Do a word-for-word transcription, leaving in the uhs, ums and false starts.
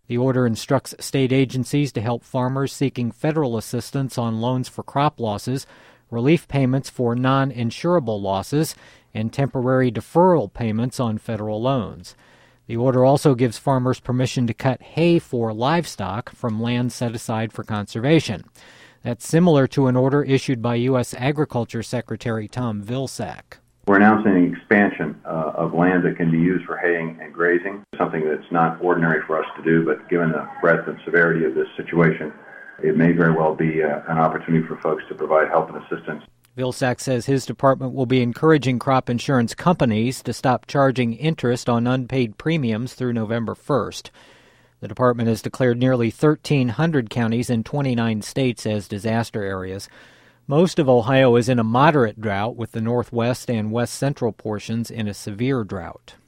The order instructs state agencies to help farmers seeking federal assistance on loans for crop losses, relief payments for non-insurable losses, and temporary deferral payments on federal loans. The order also gives farmers permission to cut hay for livestock from land set aside for conservation. That's similar to an order issued by U S Agriculture Secretary Tom Vilsack. We're announcing an expansion uh, of land that can be used for haying and grazing, something that's not ordinary for us to do, but given the breadth and severity of this situation, it may very well be uh, an opportunity for folks to provide help and assistance. Vilsack says his department will be encouraging crop insurance companies to stop charging interest on unpaid premiums through November first. The department has declared nearly thirteen hundred counties in twenty-nine states as disaster areas. Most of Ohio is in a moderate drought, with the northwest and west central portions in a severe drought.